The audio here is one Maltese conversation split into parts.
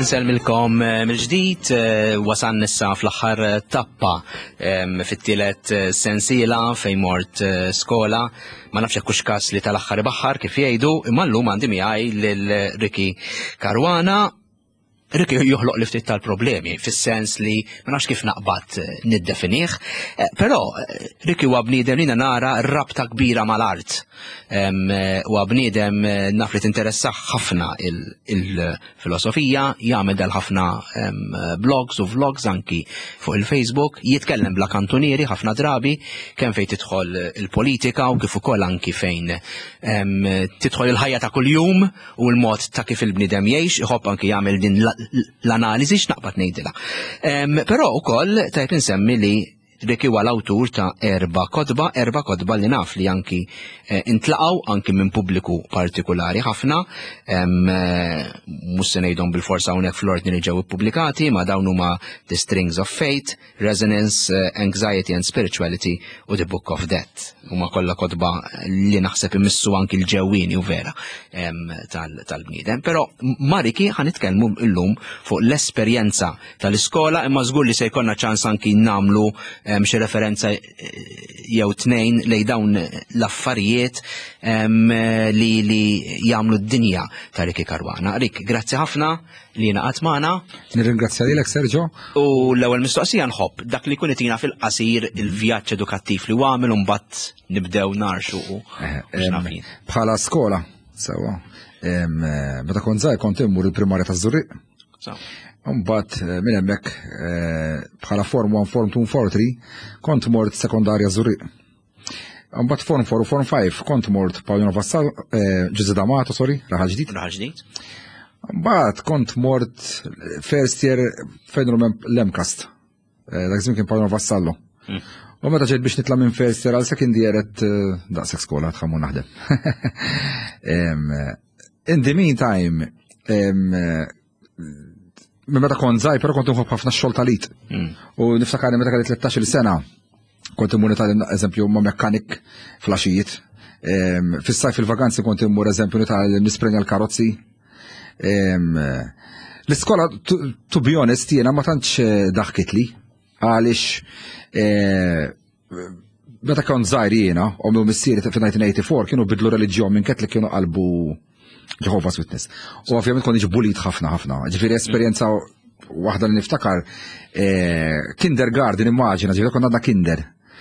nselmilkom mill-ġdid wasan nissa fl-aħħar tappa fit-tielet sensiela fejn mort skola. Ma nafx hekk hux każ li tal-aħħar ibaħħar kif jgħidu, imma llum għandi miegħi lil Ricky Caruana. Ricky joħloq li ftit tal-problemi, fis-sens li ma nafx kif naqbad niddefinih, però Ricky huwa bniedem li nara rabta kbira mal-art. Huwa bniedem naf li tinteressah ħafna il-filosofija, jagħmel ħafna blogs u vlogs anki fuq il-Facebook, jitkellem bla kantunieri ħafna drabi, kemm fejn tidħol il-politika u kif ukoll anki fejn tidħol il-ħajja ta' kuljum u l-mod ta' kif il-bniedem jgħix, iħobb anki jagħmel din l-analiżi x'naqbad ngħidilha. Però wkoll tajb insemmi li Ricky huwa l-awtur ta' erba' kodba li naf li anki intlaqgħu anki minn pubbliku partikolari ħafna, mhux se ngħidhom bil-forsa hawnhekk fl-ordni li ġew ippubblikati, ma dawn huma The Strings of Fate, Resonance, Anxiety and Spirituality u The Book of Death. Huma kollha kodba li naħseb imissu anki l-ġewwieni u vera tal-bniedem. Però ma' Ricky ħanitkellmu llum fuq l-esperjenza tal-iskola, imma żgur li se jkollna ċans anki nagħmlu xi referenza jew tnejn lejn dawn l-affarijiet li jagħmlu d-dinja ta' Ricky Caruana. Rick, grazzi ħafna li ngħaqad magħna. Nirringrazzja lilek Sergio. U l-ewwel mistoqsija nħobb dak li jkun itina fil-qasir il-vjaġġ edukattiv li għamel u mbagħad nibdew narxu x'nafin. Bħala skola, sewwa. Meta kont żgħir kont immur il-primarja ta' Żurriq. Mbagħad minn hemmhekk bħala Form 1, Form 2, Form 3 kont mort sekondarja Żurriq. Mbagħad Form 4 u Form 5 kont mort Paolino Vassallo, Ġużi D'Amato, Raħal Ġdid. Mbagħad kont mort first year fejn l-Emcast. Dak żmien kien Paolino Vassallo. U meta ġejt biex nitla' minn first year għal second year qed daqshekk skola tħammu naħdem. In the meantime, meta kont żgħir però kont inħobb ħafna x-xogħol tal-id. U niftakar meta kelli 13-il sena kont immur nitgħallem eżempju ma' mekkanik fl-għaxijiet. Fis-sajf il-vaganzi kont immur eżempju nitgħallem nisprenja l-karozzi. L-iskola to be honest jiena ma tantx daħkitli għaliex meta kont żgħir jiena u missieri f'1984 kienu bidlu reliġjon minn Catholic kienu qalbu Jehovah's Witness. U ovvjament kont iġi bullied ħafna. Ġifieri esperjenza waħda li niftakar kindergarten immaġina, ġifieri kont għandna kinder.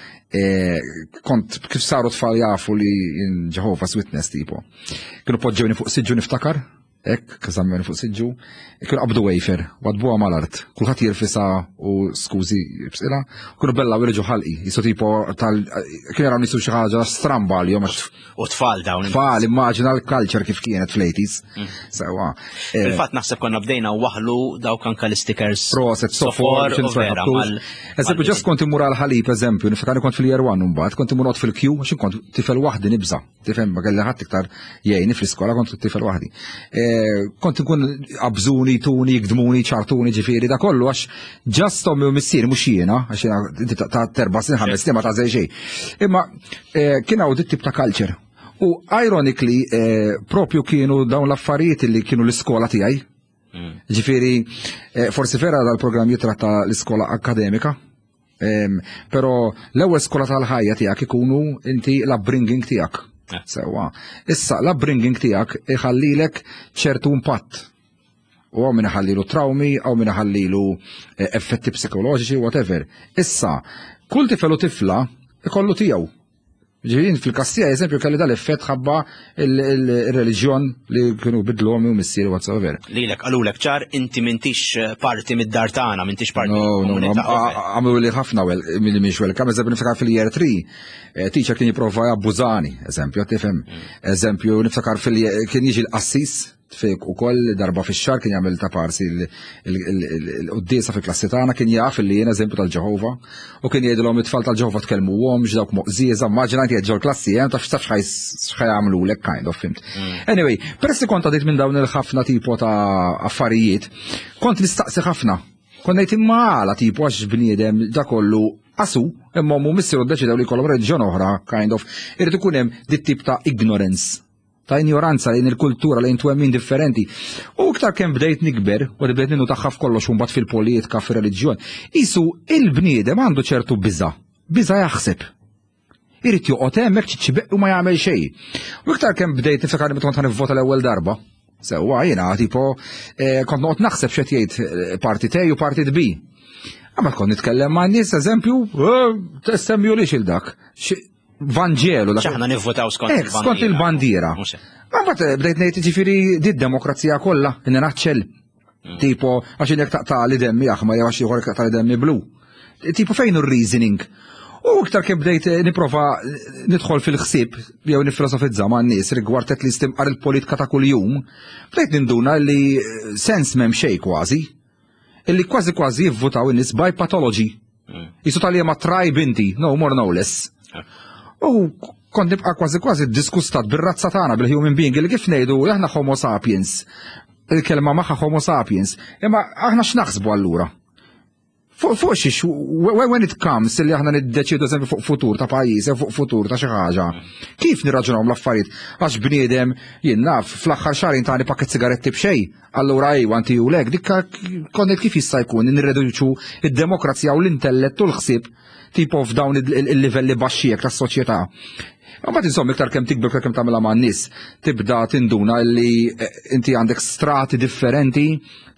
Kont kif saru tfal jafu li Jehovah's Witness tipo. Kienu poġġewni fuq siġġu niftakar, hekk każammeni fuq siġġu, kienu qabdu wafer, wadbuha mal-art, kulħadd jirfisa u skużi bsqilha, kienu bella wirġu ħalqi, jisu tipo kienu jaraw nisu xi ħaġa stramba għalihom. U tfal dawn. Tfal, immaġina l-culture kif kienet fl-80s. Sewwa. Fil-fatt naħseb konna bdejna waħlu dawk anke l-stickers. Proset, sofor, eżempju, ġast kont imur għal-ħalib, eżempju, niftakar kont fil-year 1 mbagħad, kont imur fil-Q, għax kont tifel waħdi nibża. Tifhem ma kelli ħadd iktar jgħinni fl-iskola kont tifel waħdi. Kont nkun abżuni, tuni, gdmuni, ċartuni, ġifieri da kollu għax ġast ommi u missieri mhux jiena, għax jiena ta' 4 snin 5 snin ma ta' żej xejn. Imma kien hawn dit tip ta' culture. U ironically propju kienu dawn l-affarijiet li kienu l-iskola tiegħi. Ġifieri forsi vera dal-programm jitratta l-iskola akademika, però l-ewwel skola tal-ħajja tiegħek ikunu inti l-upbringing tiegħek. Sewwa. Issa l-upbringing tiegħek iħallilek ċertu impatt. U għaw minna ħallilu traumi, għaw minna ħallilu effetti psikoloġiċi, whatever. Issa, kull tifel u tifla ikollu tiegħu. Ġifieri fil-kastija eżempju kelli dal-effett ħabba il-reliġjon li kienu bidluhom u missieri whatsoever. Lilek qalulek ċar inti m'intix parti mid-dar tagħna, m'intix parti mid-komunità. Għamlu li ħafna milli mhix welcome, eżempju niftakar fil-year 3, teacher kien jipprova jabbużani, eżempju, tifhem. Eżempju niftakar kien jiġi l-qassis fik ukoll darba fix-xahar kien jagħmel ta' parsi l-quddiesa fil-klassi tagħna kien jaf li jien eżempju tal-Ġeħova u kien jgħidilhom it-tfal tal-Ġeħova tkellmuhom dawk moqżiża, immaġina inti qed ġew klassi hemm taf x'ħajamlulek kind of fimt. Anyway, peress kont għadit minn dawn il-ħafna tipo ta' affarijiet, kont nistaqsi ħafna. Kont ngħid imma għala tipo għax bniedem da kollu qasu imma missieru ddeċidew li jkollhom reliġjon oħra kind of irid ikun hemm dit tip ta' ignorance. ta' ignoranza lejn il-kultura lejn twemmin differenti. U iktar kemm bdejt nikber, u bdejt ninnu taħħaf kollox mbagħad fil-politika, fir-reliġjon, isu il-bniedem għandu ċertu biża jaħseb. Irid joqgħod hemmhekk ċiċibeq u ma jagħmel xejn. U iktar kemm bdejt niftakar meta kont nivvota l-ewwel darba. Sewwa jiena tipo kont noqgħod naħseb x'qed jgħid partit A u partit B. Amma kont nitkellem ma' nies eżempju, testemmju lix il-dak. Vanġelu. X'aħna nivvotaw skont il-bandiera. Mbagħad bdejt ngħid ġifieri d-demokrazija kollha inaċċel. Tipo għax jekk taqtali demmi aħmar jew għax ieħor taqtali demmi blu. Tipo fejn ir-reasoning. U iktar kemm bdejt nipprova nidħol fil-ħsieb jew nifilosofizza ma' nies rigward qed li stimqar il-politika ta' kuljum, bdejt ninduna li sens m'hemm xejn kważi. Illi kważi jivvotaw in-nies by pathology. Jisu tal ma tribe inti, no more no less. U kont nibqa' kważi ddiskustat bir-razza tagħna bil-human being li kif ngħidu aħna homo sapiens. Il-kelma magħha homo sapiens. Imma aħna x'naħsbu allura? Fuq xiex, when it comes li aħna niddeċidu eżempju fuq futur ta' pajjiż fuq futur ta' xi ħaġa. Kif nirraġunaw l-affarijiet għax bniedem jien naf fl-aħħar xahrin tagħni pakket sigaretti b'xejn. Allura anti u lek dikka konnet kif jista' jkun nirreduċu id-demokrazija u l-intellett u l-ħsieb tipo f'dawn il-livelli baxxiek tas-soċjetà. Ma insomma iktar kemm tikber kemm tagħmilha man nies tibda tinduna li inti għandek strati differenti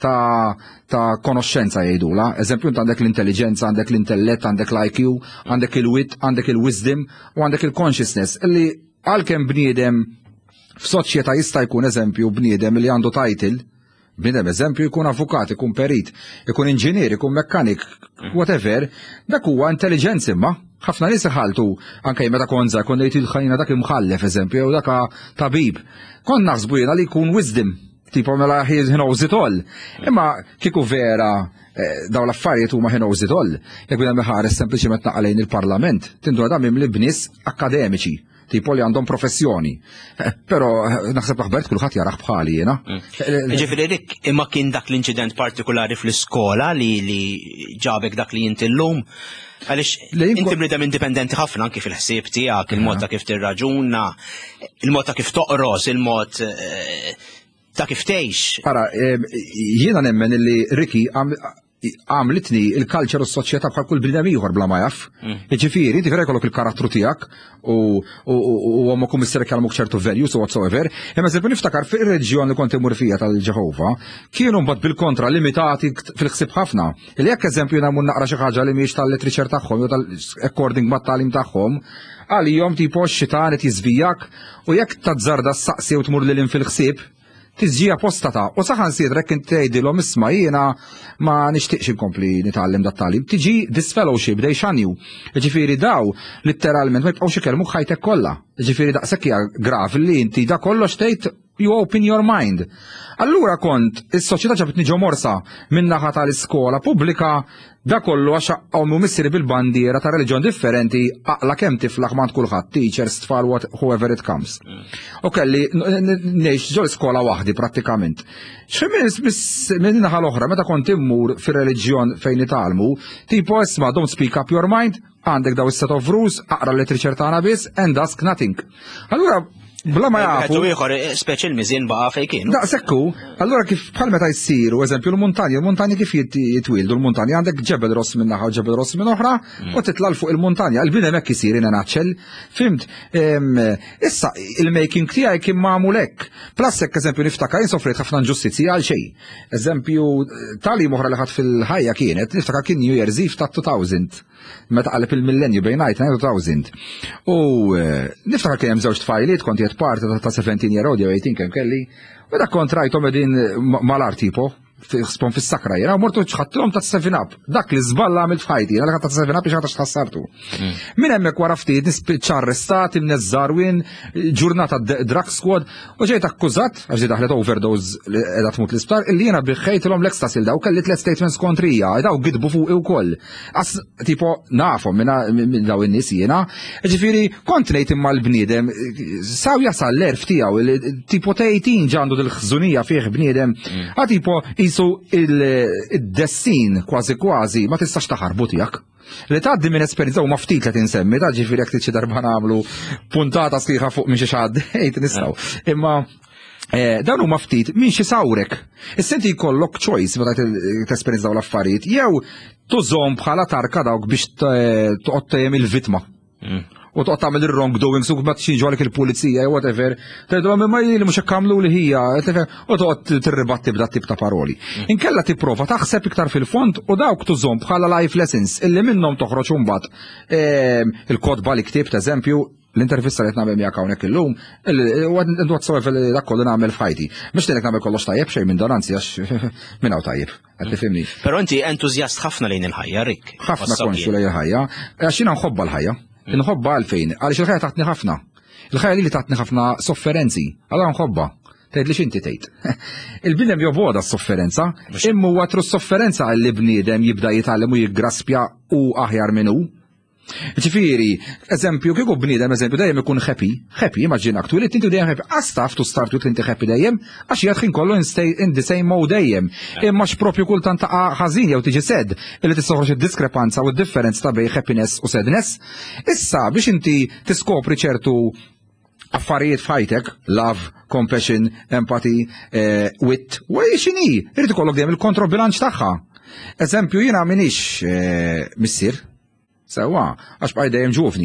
ta' konoxxenza jgħidula. Eżempju inti għandek l-intelligenza, għandek l-intellett, għandek l-IQ, għandek il-wit, għandek il-wisdom u għandek il-consciousness. Illi għalkemm bniedem f'soċjetà jista' jkun eżempju bniedem li għandu title, bniedem eżempju jkun avukat, ikun perit, ikun inġinier, ikun mekkanik, whatever, dak huwa intelligenza imma. ħafna nies iħaltu anke meta konza kon ngħid il-ħajna dak imħallef eżempju jew dak tabib. Kont naħsbu jiena li jkun wisdom, tipo mela he knows it all. Imma kieku vera daw l-affarijiet huma he knows it all, jekk bidem ħares sempliċement naqalejn il-Parlament, tinduna da mimli b'nies akademiċi, tipo li għandhom professjoni. Però naħseb aħbert kulħadd jaraħ bħali jiena. Ġifieri dik imma kien dak l-inċident partikolari fl-iskola li ġabek dak li inti llum. Għalix, inti bnidem indipendenti ħafna anki fil-ħsieb tiegħek, il-mod ta' kif tirraġuna, il-mod ta' kif toqros, il-mod ta' kif tgħix. Ara, jiena nemmen illi Ricky għamlitni il-culture u s-soċjetà bħal kull bnidem ieħor bla ma jaf. Ġifieri, inti vera jkollok il-karattru tiegħek u ma kummissar jkellmuk ċertu values u whatsoever, imma eżempju niftakar fir-reġjun li kont imur fija tal-Ġeħova, kienu mbagħad bil-kontra limitati fil-ħsieb ħafna. Li jekk eżempju nagħmlu naqra xi ħaġa li mhijiex tal-literature tagħhom jew tal-according mat-tagħlim tagħhom, għalihom tipo x-xitan qed jiżvijak u jekk tażżarda s-saqsi u tmur lil fil-ħsieb tiżġija postata u saħan sidrek inti tgħidilhom isma' jiena ma nixtieqx inkompli nitgħallem dat-tagħlim. Tiġi disfellowship dej xanju. Ġifieri daw litteralment ma jibqgħux ikellmuk ħajtek kollha. Ġifieri daqshekk hija grav li inti da kollox tgħid you open your mind. Allura kont is-soċjetà ġabtni ġo morsa min-naħa tal-iskola pubblika da kollu għax hawn missieri bil-bandiera ta' reliġjon differenti aqla kemm tiflaħ ma' kulħadd, teachers, tfal, whoever it comes. U kelli ngħix ġo l-iskola waħdi prattikament. Minn naħa l-oħra meta kont immur fir-reliġjon fejn nitalmu, tipo isma' don't speak up your mind, għandek daw is-set of rules, aqra l-literature tagħna biss and ask nothing. Allura bla ma jafu. Għetu ieħor speċi l-miżin baqa' fejn kienu. Daqshekk hu, allura kif bħal meta jsiru, eżempju l-muntanji kif jitwildu l-muntanji għandek ġebel ross minn naħa u ġebel ross minn oħra u titlal fuq il-muntanja. Il-bnedem hekk isir jiena naċċel. Fimt? Issa il-making tiegħi kien magħmul hekk. Plus hekk eżempju niftakar insofrejt ħafna inġustizzja għal xejn. Eżempju tagħlim oħra li ħadd fil-ħajja kienet niftakar kien New Year's Eve ta' 2000. Meta qaleb il-millenju bejn 2000. U niftakar kien hemm żewġ tfajliet kont qed parti ta' 17-year-old jew 18 kemm kelli, u dak kont rajthom qegħdin mal-art tipo spon fis-sakra jiena u mortu ċħadtilhom ta' 7-up. Dak li żballa għamilt f'ħajti, jiena dak ta' 7-up biex ħadd x'ħassartu. Minn hemmhekk wara ftit nispiċċa arrestat imneżżarwin ġurnata drug squad u ġejt akkużat għax ġej daħlet overdose li qiegħda tmut l-isptar illi jiena biħħejtilhom l-ecstasy daw kelli 3 statements kontrija, daw gidbu fuqi wkoll. Tipo nafhom minn daw in-nies jiena, ġifieri kont ngħid imma l-bniedem saw jasal l-erf tiegħu tipo ta' 18 ġandu dil-ħżunija fih bniedem, tipo qisu id-dessin kważi ma tistax taħarbu tiegħek. Li tgħaddi minn esperjenza u maftit li tinsemmi, ta' ġifieri jekk tiġi darba nagħmlu puntata sħiħa fuq minn xi xadd nistgħu. Imma dawn huma ftit min xi sawrek. Is-senti jkollok choice meta tesperjenzaw l-affarijiet jew tużhom bħala tarka dawk biex toqgħod tgħim il-vittma. U toqgħod tagħmel ir-wrong doings u ma tiġi ġolek il-pulizija jew whatever. Tgħidhom ma jili mhux hekk għamlu li hija, u toqgħod tirribatti b'dat tip ta' paroli. Inkella tipprova taħseb iktar fil-fond u dawk tużhom bħala life lessons illi minnhom toħroġ imbagħad il-kodba li ktieb eżempju l-intervista li t-nagħmel miegħek hawnhekk illum, whatsoever dak kollu nagħmel f'ħajti. Mhux tgħidlek nagħmel kollox tajjeb xejn minn dan anzi għax minn hawn tajjeb. Qed tifhimni. Però inti entużjast ħafna lejn il-ħajja Rik. Ħafna konxu lejn il-ħajja, għax jiena nħobba l-ħajja. Nħobba għalfejn, għaliex il-ħajja taħtni ħafna. Il-ħajja li taħtni ħafna sofferenzi, allura nħobba. Tgħid li x'inti tgħid. Il-bniedem joboda s-sofferenza, imma huwa tru s-sofferenza li bniedem jibda jitgħallem u jiggraspja u aħjar minn hu. Ġifieri, eżempju, kieku bniedem eżempju dejjem ikun happy, immaġinak twilit inti dejjem happy, għastaf tu start with inti happy dejjem, għax jgħadħin kollu in the same mode dejjem. Imma x'propju kultant taqa' ħażin jew tiġi sed, illi tistoħroġ id-diskrepanza u d-differenza ta' bejn happiness u sadness. Issa biex inti tiskopri ċertu affarijiet f'ħajtek, love, compassion, empathy, wit, u x'inhi, irid ikollok dejjem il-kontrobilanċ tagħha. Eżempju, jiena m'iniex missier. Sewa, għax bħaj dajem ġufni.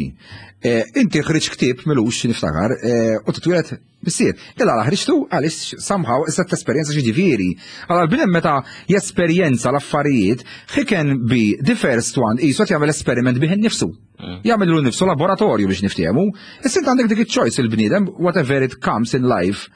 Inti ħriġ ktib milux niftakar u t-twilet missier. Illa ħriġtu għalix somehow issa t-esperienza ġiġifieri. Għal binem meta jesperienza l-affarijiet, he can be the first one jisot jagħmel esperiment biħin nifsu. Jagħmel lu nifsu laboratorju biex niftiemu. Issa għandek dik il-choice il-bniedem, whatever it comes in life,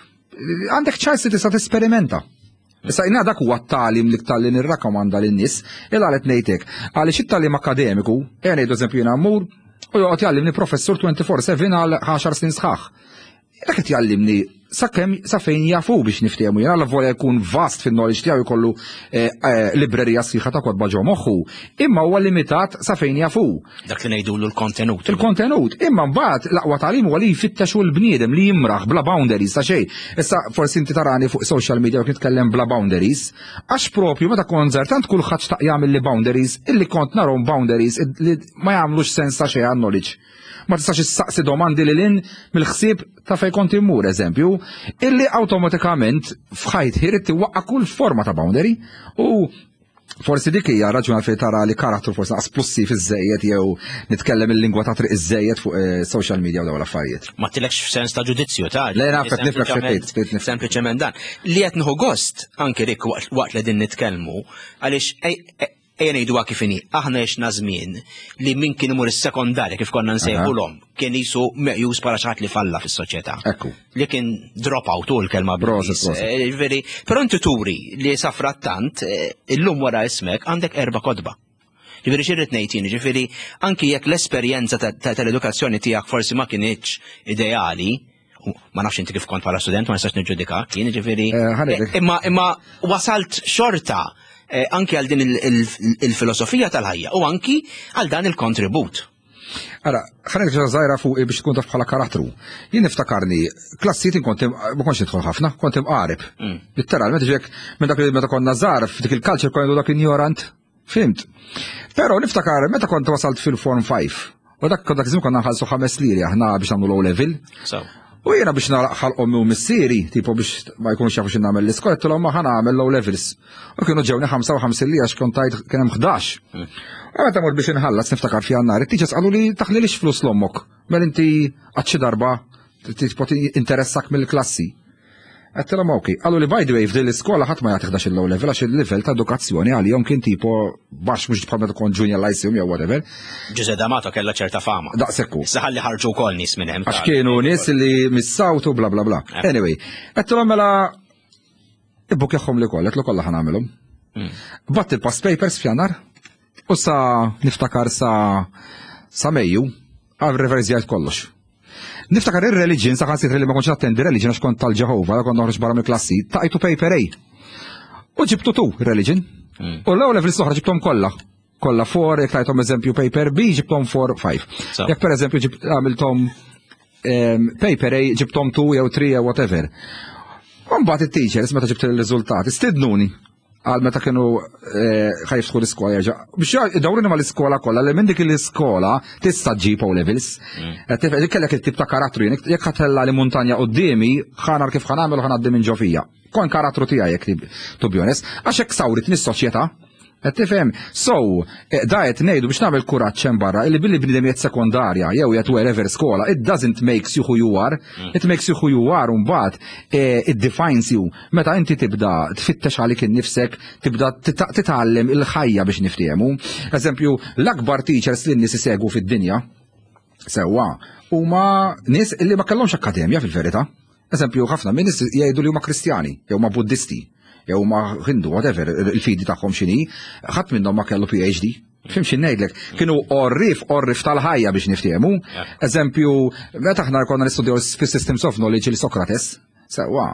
għandek choice li tista' tesperimenta. Issa jina dak huwa t-talim li t-talli nirrakkomanda lin-nies il għalet ngħidlek għaliex it-talim akademiku, ngħidu eżempju jiena mmur u joqgħod jgħallimni professur 24/7 għal 10 snin sħaħ. Dak qed jgħallimni sa fejn jafu biex niftehmu jiena l-volja jkun vast fin-knowledge tiegħu jkollu librerija sħiħa ta' kodba ġo moħħu, imma huwa limitat sa fejn jafu. Dak li ngħidulu l-kontenut. Il-kontenut, imma mbagħad l-aqwa tagħlim huwa li jfittexu l-bniedem li jimraħ bla boundaries ta' xejn. Issa forsi inti tarani fuq social media u nitkellem bla boundaries, għax propju meta kont żgħar tant kulħadd xtaq jagħmel li boundaries, illi kont narhom boundaries li ma jagħmlux sens ta' xejn għan-knowledge. Ma tistax issaqsi domandi lil mill-ħsieb ta' fejn kont immur eżempju, illi awtomatikament f'ħajt irid tiwaqqa' kull forma ta' boundary u forsi dik hija raġuna fejn tara li karattru forsi esplussiv iż-żejjed jew nitkellem il-lingwa ta' triq iż-żejjed fuq social media u dawn l-affarijiet. Ma tilekx f'sens ta' ġudizzju ta' Le nafek nifrak xejn. Sempliċement dan. Li qed nieħu gost anke dik waqt li din nitkellmu għaliex ejja ngħidu kif inhi, aħna għexna żmien li min kien imur is-sekondarja kif konna nsejħulhom kien qisu meqjus bħala xi ħadd li falla fis-soċjetà. Ekku. Li kien drop out u l-kelma però inti turi li sa frattant illum wara ismek għandek 4 kodba. Ġifieri xirrid ngħid jien, ġifieri anki jekk l-esperjenza tal-edukazzjoni tiegħek forsi ma kienitx ideali, ma nafx inti kif kont bħala student, ma nistax niġġudikak, jien ġifieri imma wasalt xorta anki għal din il-filosofija tal-ħajja u anki għal dan il-kontribut. Ara, ħanek ġażajra fuq biex tkun taf bħala karattru. Jien niftakarni, klassijiet ma konx nidħol ħafna, kont imqarib. Literalment ġek minn dak li meta konna żgħar f'dik il-culture konna dak ignorant. Fimt. Però niftakar meta kont wasalt fil-form 5. U dak żmien konna nħallsu 5 liri aħna biex nagħmlu low level. U jiena biex nħalqhom u missieri, tipo biex ma jkunx jafu x'in nagħmel l-iskola, qed ma ħana nagħmel low levels. U kienu ġewni 55 li għax kont tajt kien hemm 11. U meta mort biex inħallas niftakar fi għannar, it-teachers qalu li taħlilix flus l-ommok, mel inti għadxi darba interessak mill-klassi. Għattilhom okej, qalu li by the way f'din l-iskola ħadd ma jagħti il-low level għax il-level ta' edukazzjoni għalihom kien tipo baxx mhux bħal meta tkun junior lyceum jew whatever. Ġuże D'Amato kellha ċerta fama. Daqsekku. Issa ħalli ħarġu wkoll nies minn hemm. Għax kienu nies li missawtu bla bla bla. Anyway, għattilhom mela ibbuk jaħħom li koll, qed kollha ħanagħmilhom. Batt il-pass papers f'jannar u sa niftakar sa Mejju għal reverzjajt kollox. Niftakar il-religion, saħan sit li ma konċ attendi religion għax kont tal-Ġehova, kont noħroġ barra mill-klassi, taqajtu paper A. U ġibtu tu religion. U l-ewwel level soħra ġibtom kollha. Kollha 4, jekk tajtom eżempju paper B, ġibtom 4, 5. Jekk per eżempju għamiltom paper A, ġibtom 2 jew 3 jew whatever. Mbagħad it-teachers meta ġibt ir-riżultati stidnuni għal meta kienu ħajftħu l-iskola jerġa' biex idawruni mal-iskola kollha li minn dik l-iskola tista' ġġib O-levels. Kellek il-tip ta' karattru jekk ħatella li muntanja qudiemi ħanar kif ħanagħmel u ħanaddi minn ġo fija. Kon karattru tiegħi jekk to be honest, għax hekk sawritni s-soċjetà. Qed tifhem. So, dajet ngħidu biex nagħmel kuraġġ hemm barra illi billi bniedem jgħid sekondarja jew jgħid wherever skola, it doesn't make you who you are, it makes you who you are u mbagħad it defines you. Meta inti tibda tfittex għalik innifsek, tibda titgħallem il-ħajja biex niftiehmu. Eżempju, l-akbar teachers li n-nies isegwu fid-dinja sewwa huma nies illi ma kellhomx akkademja fil-verità. Eżempju, ħafna minn nies jgħidu li huma Kristjani jew ma Buddisti. Jew ma Hindu, whatever, il-fidi tagħhom x'inhi, ħadd minnhom ma kellu PhD. Fim xi ngħidlek, kienu orrif tal-ħajja biex niftiehmu. Eżempju, meta aħna konna nistudjaw fis-systems of knowledge li Sokrates, sewwa,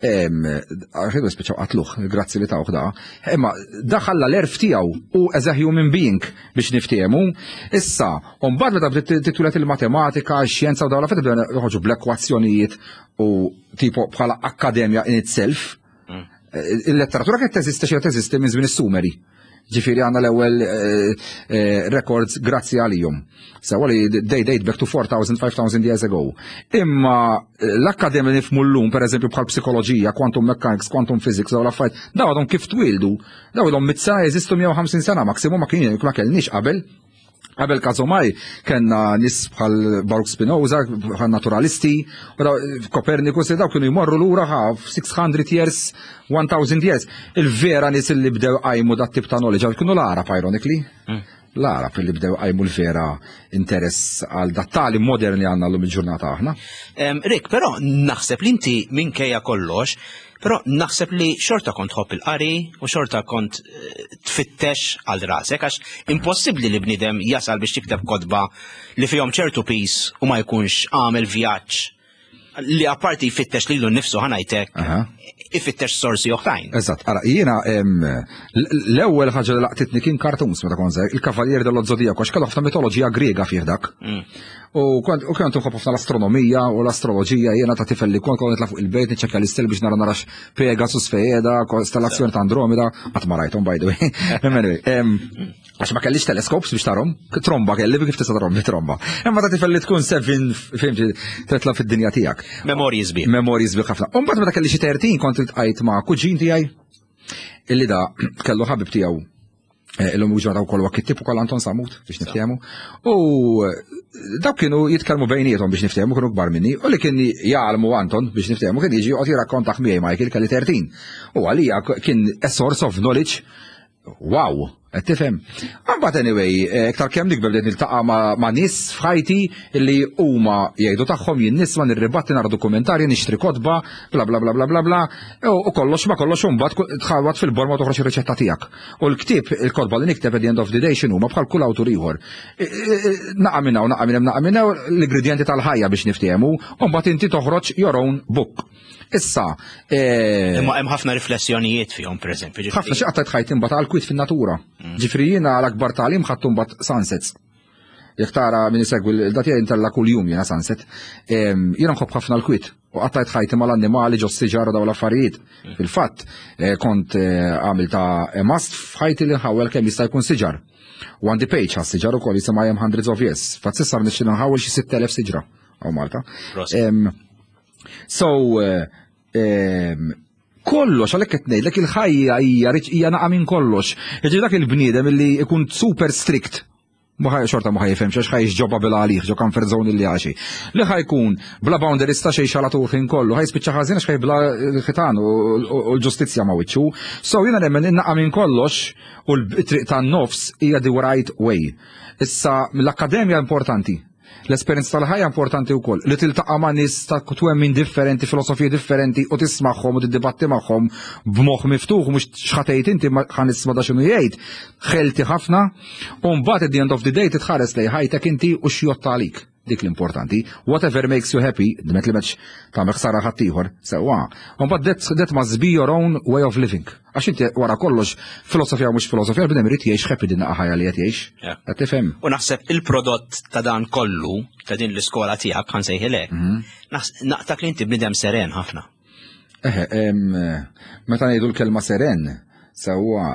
ħidu spiċċaw qatluh, grazzi li tawh da, imma daħalla l-erf tiegħu u as a human being biex niftiehmu. Issa, u mbagħad meta titulet il-matematika, x-xjenza u dawn l-affarijiet joħorġu bl-ekwazzjonijiet u tipo bħala akademja in itself. Il-letteratura kif teżisti xi teżisti minn żmien is-Sumeri. Ġifieri għandna l-ewwel records grazzi għalihom. Sewwa li they date back to 4,000, 5,000 years ago. Imma l-akkademja nifhmu llum pereżempju bħal psikoloġija, quantum mechanics, quantum physics dawn l-affarijiet, dawn għadhom kif twildu. Dawn ilhom 100 sena jeżistu 150 sena maksimum ma kellniex qabel. Qabel każomaj kellna nies bħal Baruch Spinoza, bħal naturalisti, Copernicus, daw kienu jmorru lura 600 years, 1000 years. Il-vera nies li bdew qajmu dat tip ta' knowledge kienu l-Arab ironically. L-Arab li bdew qajmu l-vera interess għal dat tali modern li għandna llum il-ġurnata aħna. Rick, però naħseb li inti minkejja kollox, però naħseb li xorta kont tħobb il-qari u xorta kont tfittex għal rasek għax impossibbli li bniedem jasal biex tikteb kodba li fihom ċertu pis u ma jkunx għamel vjaġġ li apparti jfittex lilu nnifsu ħanajtek ifittex sorsi oħrajn. Eżatt, ara jiena l-ewwel ħaġa li laqtitni kien cartoons meta kont żgħir, il-Kavaljer dello Zodiaco għax kellu ħafna mitoloġija Griega fih dak. U kont nħobb ħafna l-astronomija u l-astroloġija jiena ta' tifel li kont nitla' fuq il-bejt niċċekkja l-istel biex narax Pegasus, Feeda, kostellazzjoni ta' Andromeda, qatt ma rajthom by the way. Għax ma kellix teleskops biex tarhom, tromba kelli kif tista' tarhom bi tromba. Imma ta' tifel li tkun 7 fimti titla' fid-dinja tiegħek. Memorji sbieħ. Memorji sbieħ ħafna. U mbagħad meta kelli xi 13 kont iltqajt ma' kuġin tiegħi illi da kellu ħabib tiegħu l-lum uġġordaw kollu għakittib u koll Anton Samut biex niftehmu. U daw kienu jitkellmu bejnietom biex niftehmu, kienu kbar minni, u li kien jgħalmu Anton biex niftehmu, kien jiġi għot jirakkontax miegħi Michael kelli 13. U għalija kien a source of knowledge, wow, qed tifhem. Mbagħad anyway, iktar kemm nikber bdejt niltaqa' ma' nies f'ħajti li huma jgħidu tagħhom jien nisma' nirribatti nara dokumentarji nixtri kotba, bla bla bla bla bla bla, u kollox ma kollox imbagħad tħawad fil-borma toħroġ ir-riċetta tiegħek. U l-ktieb il-kotba li nikteb at the end of the day x'inhuma bħal kull awtur ieħor. Naqa' minn hawn, naqa' minn hawn l-ingredjenti tal-ħajja biex niftehmu, u mbagħad inti toħroġ your own book. Issa. Imma hemm ħafna riflessjonijiet fihom pereżempju. Ħafna xi qattajt ħajt imbagħad għall-kwit fin-natura. Ġifri jiena l-akbar tagħlim ħadtu mbagħad sunsets. Jekk tara min isegwi l-datija intella kull jum jiena sunset. Jiena nħobb ħafna l-kwit. U qattajt ħajti mal-annimali ġo s-siġar u dawn l-affarijiet. Fil-fatt kont għamil ta' mast f'ħajti li nħawel kemm jista' jkun siġar. U għandi page għas-siġar ukoll jisimha hemm hundreds of years. Fatt s'issa nixtieq nħawel xi 6,000 siġra hawn Malta. So, kollox għalhekk qed ngħidlek il-ħajja hija naqa' minn kollox. Jiġri dak il-bniedem illi jkun super strict. Xorta ma ħajfhem x'għax ħajx ġobba bil għalih ġo comfort zone li għaxi. Li ħajkun bla boundaries ta' xejn xalatur ħin kollu, ħajspiċċa ħażin għax ħajbla l-ħitan u l-ġustizzja ma' wiċċu. So jiena nemmen innaqa' minn kollox u l-triq tan-nofs hija the right way. Issa l-akkademja importanti. L-esperienza tal-ħajja importanti wkoll. Li tiltaqa' ma' nies ta' twemmin differenti, filosofiji differenti u tismagħhom u tiddibatti magħhom b'moħħ miftuħ mhux x'ħatejt inti ħan nisma' da x'inhu jgħid. Ħelti ħafna u mbagħad at the end of the day titħares lejn ħajtek inti u x'jotta għalik. Dik l-importanti. Whatever makes you happy, dmet li meċ ta' meħsara ħaddieħor, sewwa. Mbagħad that must be your own way of living. Għax inti wara kollox filosofija mhux filosofija bnedem irid jgħix happy din ħajja li qed jgħix. Qed tifhem. U naħseb il-prodott ta' dan kollu ta' din l-iskola tiegħek ħansejħilek. Naqtak li inti bnedem seren ħafna. Meta ngħidu l-kelma seren, sewwa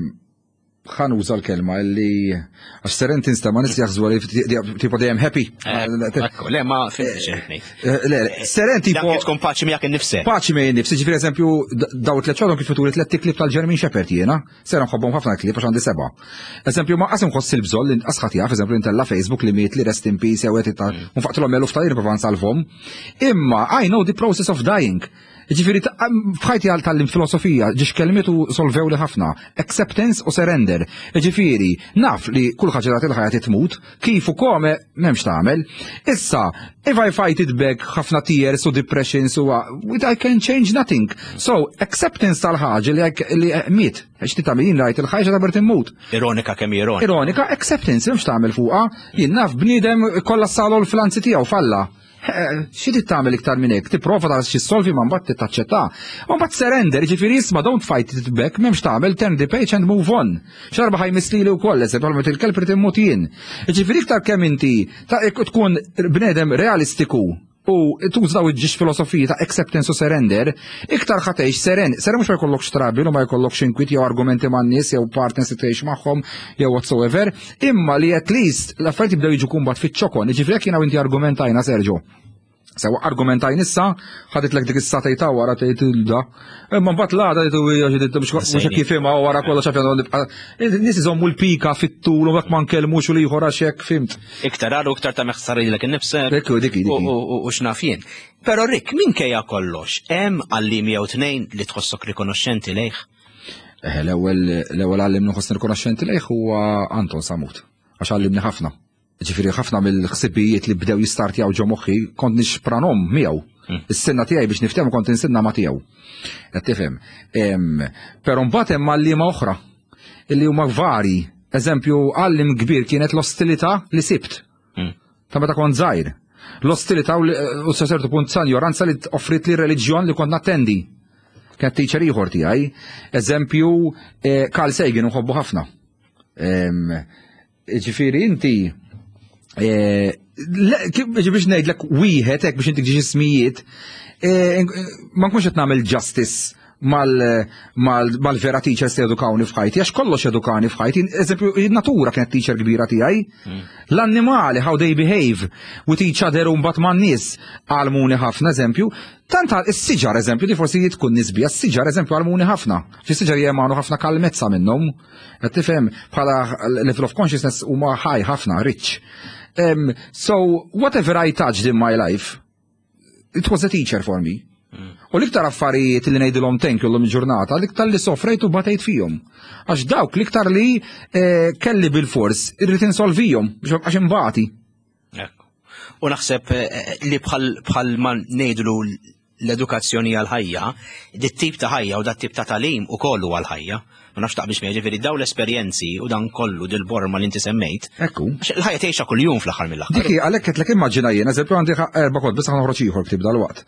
ħan uża l-kelma li għax seren tinstema' nies jaħsbu li tipo dejjem happy. Le ma fimx. Seren tipo tkun paċi miegħek innifsek. Paċi miegħi innifsi, ġifieri eżempju daw tliet xogħol kif turi tliet klip tal-German Shepherd jiena, sera nħobbhom ħafna klip għax għandi 7. Eżempju ma qasim ħoss il-bżonn li asħat jaf eżempju intella Facebook li miet li rest in peace jew qed nfaqtilhom eluf ta' jirba nsalvhom. Imma I know the process of dying. Ġifiri, bħajti tal-filosofija, ġiġ kelmitu solvew li ħafna, acceptance u surrender. Ġifiri, naf li kull ħaġa il-ħajja titmut, kif u kome memx tagħmel. Issa, if I fight it back ħafna tears u depressions u I can change nothing. So, acceptance tal-ħaġa li miet, għax titagħmel rajt il-ħaġa ta' bert immut. Ironika kemm ironika. Ironika, acceptance memx tagħmel fuqha, jien naf bniedem kollha s-salu l-finanzi tiegħu falla. X'idi tagħmel iktar minn hekk, tipprova ta' xi solvi ma mbagħad tittaċċetta. U mbagħad surrender, ġifieri isma' don't fight it back, m'hemmx tagħmel turn the page and move on. Xarba ħajmislili wkoll eżempju bħal il-kelb irid immut jien. Ġifieri iktar kemm inti tkun bniedem realistiku u tużaw iġġiex filosofija ta' acceptance u surrender, iktar ħatejx seren mhux ma jkollokx trabil u ma jkollokx inkwit jew argumenti man-nies jew partners li tgħix magħhom jew whatsoever, imma li at least l-affarijiet jibdew jiġu kumbat fiċ-ċokon, jiġifieri jekk jiena inti argumentajna Sergio. Sewa argumentajn issa, ħaditlek dik is-satejta wara tgħid ilda. Imma mbagħad l-għada tgħid mhux hekk jifhimha wara kollox nies iżommu l-pika fit-tul u hekk ma nkellmux u li ieħor għax hekk fimt. Iktar għal u iktar ta' meħsarilek innifsek. U x'naf jien. Però Rick, minkejja kollox, hemm għalliem jew tnejn li tħossok rikonoxxenti lejh? L-ewwel għallim nħossni rikonoxxenti lejh huwa Anton Samut, għax għallimni ħafna. Ġifieri ħafna mill-ħsibijiet li bdew jistartjaw ġo moħħi kont nixpranom miegħu. Is-senna tiegħi biex niftehmu kont insenna ma' tiegħu. Qed tifhem. Però mbagħad hemm għalliema oħra illi huma vari. Eżempju għallim kbir kienet l-ostilità li sibt. Ta' meta kont żgħir. L-ostilità u sa ċertu punt sa ignoranza li offrit li reliġjon li kont nattendi. Kien teacher ieħor tiegħi. Eżempju Carl Sagan uħobbu ħafna. Ġifieri inti biex ngħidlek wieħed hekk biex inti tiġi ismijiet ma nkunx qed nagħmel justice mal-vera teachers li edukawni f'ħajti, għax kollox edukani f'ħajti. Eżempju, in-natura kienet teacher kbira tiegħi. L-annimali, how they behave with each other u mbagħad man-nies għalmuni ħafna eżempju. Tant is-siġar eżempju, di forsi tkun nisbija, s-siġar eżempju għalmuni ħafna. Xi-siġar jemgħu ħafna kalmezza minnhom. Qed tifhem bħala level of consciousness huma high ħafna, rich. So, whatever I touched in my life, it was a teacher for me. U l-iktar affarijiet li ngħidilhom thank you l-lum il-ġurnata, l-iktar li sofrejt u batejt fihom. Għax dawk l-iktar li kelli bil-fors irrid insolvihom għax imbagħti. U naħseb li bħal ma ngħidlu l-edukazzjoni għal-ħajja, dit-tip ta' ħajja u dat-tip ta' talim ukoll huwa għal-ħajja. Ma nafx taqbix miegħi ġifieri daw l-esperjenzi u dan kollu dil-borma li inti semmejt. Ekku. Il-ħajja tgħixha kuljum fl-aħħar mill-aħħar. Diki għalhekk qed lek immaġina jiena eżempju għandi 4 kod biss ħanoħroġ ieħor ktieb dal-waqt.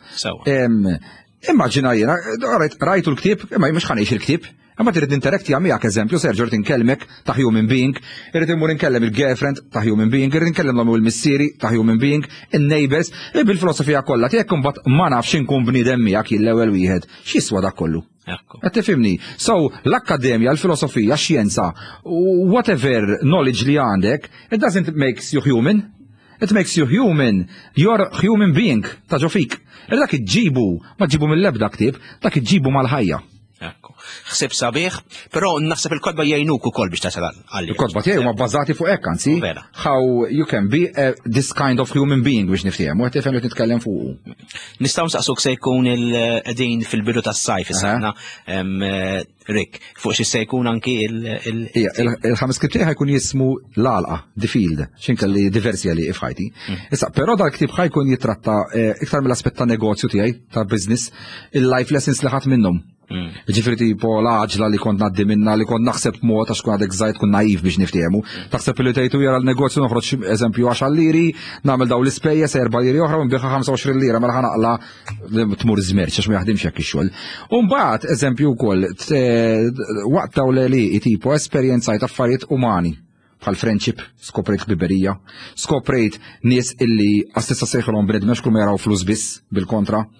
Immaġina jiena rajtu l-ktieb, imma mhux ħanejx il-ktieb. Imma trid interakti miegħek eżempju, Sergio rid inkellmek ta' human being, irid immur inkellem il-girlfriend ta' human being, irid inkellem l-omu il-missieri ta' human being, in-neighbors, bil-filosofija kollha tiegħek imbagħad ma nafx inkun bniedem miegħek l-ewwel wieħed. X'jiswa dak kollu? Qed tifhimni. So l-akkademja, l-filosofija, x-xjenza, whatever knowledge li għandek, it doesn't make you human. It makes you human. You're human being ta' ġofik. Dak iġġibu, ma ġibu mill-ebda ktieb, dak iġġibu mal-ħajja. Ħsib sabiħ, però naħseb il-kodba jgħinuk ukoll biex tasal għalli. Il-kodba tiegħi huma bbażati fuq hekk anzi. How you can be this kind of human being biex nifhem, u qed tifhem li titkellem fuq. Nistgħu nsaqsuk se jkun il-qegħdin fil-bidu tas-sajf issa Rick, fuq xi se jkun anki il-ħames ktieb tiegħi ħajkun jismu l-għalqa, The Field, x'inkelli diversi għali f'ħajti. Issa, però dal-ktieb ħajkun jitratta iktar mill-aspett ta' negozju tiegħi, ta' business, il-life lessons li ħadd minnhom. Ġifiri tipo l-għaġla li kont naddi minna li kont naħseb mod għax kun għadek żgħir kun naif biex niftiehmu. Taħseb li tgħidu jara l-negozju noħroġ eżempju 10 liri, nagħmel daw l-ispejjeż 4 liri oħra u nbiħha 25 lira mela ħanaqla tmur żmerġ għax ma jaħdimx hekk ix-xogħol. U mbagħad eżempju wkoll waqt daw li tipo esperjenzajt affarijiet umani bħal friendship, skoprejt biberija, skoprejt nies illi għastessa sejħolhom bnedmex kull ma jaraw flus biss bil-kontra.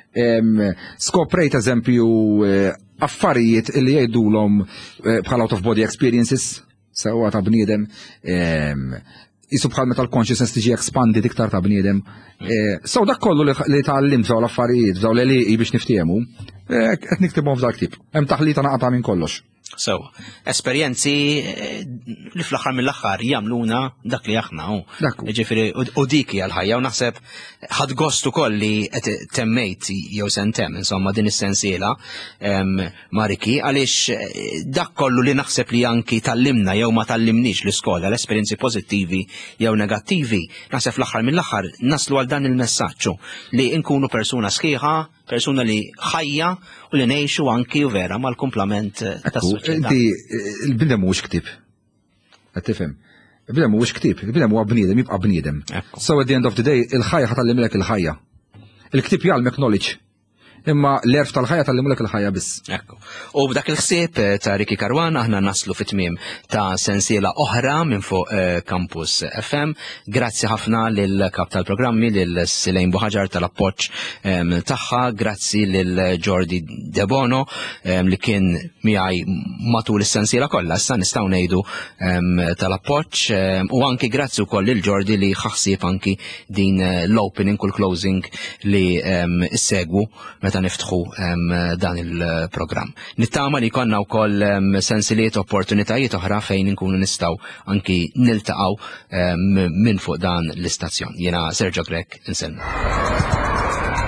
Skoprejt eżempju affarijiet li jgħidulhom bħal out of body experiences, sewa ta' bniedem, jisu bħal meta l-consciousness tiġi expanded iktar ta' bniedem. So dak kollu li tgħallimt f'dawn l-affarijiet, f'dawn l-eliqi biex niftiehmu, qed niktibhom f'dak tip. Hemm taħlita naqta' minn kollox. So, esperjenzi li fl-axar mill-axar jamluna dak li aħna, ġifiri, u diki għal-ħajja, u naħseb ħad gostu koll li temmejt jew sentem, insomma, din is-sensiela, Mariki, għaliex dak kollu li naħseb li anki tallimna jew ma tallimniex l-iskola, l-esperjenzi pozittivi jew negattivi, naħseb fl-axar mill-axar naslu għal dan il-messaġġu li nkunu persuna sħiħa, persuna li ħajja u li nejxu anki u vera mal-komplament tas-soċjetà. Il-bnedem mhuwiex ktib. Qed tifhem. Il-bnedem mhuwiex ktib, il-bnedem huwa bniedem, jibqa' bniedem. So at the end of the day, il-ħajja ħatallimlek il-ħajja. Il-ktib jgħalmek knowledge. Imma l-erf tal-ħajja tallimlek il-ħajja biss. Ekku. U b'dak il-ħsieb ta' Ricky Caruana aħna naslu fit-tmiem ta' sensiela oħra minn fuq Campus FM. Grazzi ħafna lil kap tal-programmi lil Silejn Buħaġar tal-appoġġ tagħha, grazzi lil Jordi De Bono li kien miegħi matul is-sensiela kollha, issa nistgħu ngħidu tal-appoġġ u anki grazzi wkoll lil Jordi li ħaħsieb anki din l-opening u l-closing li issegwu meta niftħu dan il-programm. Nittama li konna wkoll sensiliet opportunitajiet oħra fejn inkunu nistgħu anki niltaqgħu minn fuq dan l-istazzjon. Jiena Sergio Grek inselmu.